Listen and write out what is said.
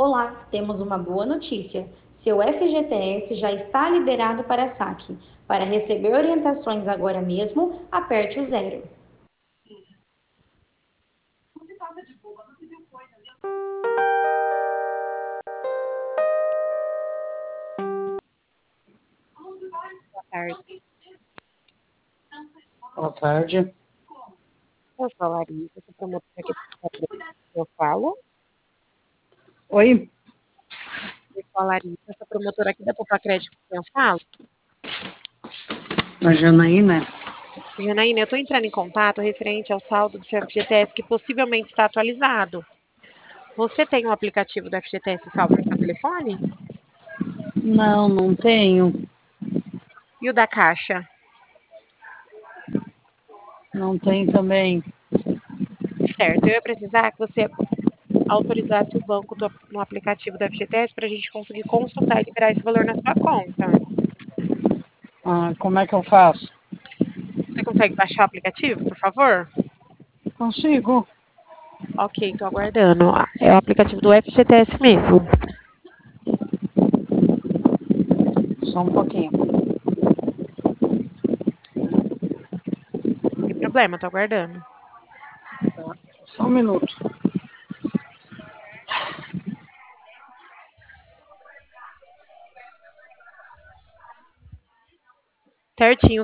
Olá, temos uma boa notícia. Seu FGTS já está liberado para saque. Para receber orientações agora mesmo, aperte o zero. Boa tarde. Boa tarde. Eu sou a Larissa, sou promotora aqui do Patrícia. Eu falo. Oi? Eu sou a Larissa, sou promotora aqui da Poupa Crédito. Eu falo. A Janaína? Janaína, eu estou entrando em contato referente ao saldo do seu FGTS que possivelmente está atualizado. Você tem um aplicativo do FGTS salvo no seu telefone? Não, não tenho. E o da Caixa? Não tenho também. Certo, eu ia precisar que você autorizasse o banco no aplicativo do FGTS para a gente conseguir consultar e liberar esse valor na sua conta. Ah, como é que eu faço? Você consegue baixar o aplicativo, por favor? Consigo. Ok, estou aguardando. É o aplicativo do FGTS mesmo. Só um pouquinho. Sem problema, estou aguardando. Só um minuto. Certinho.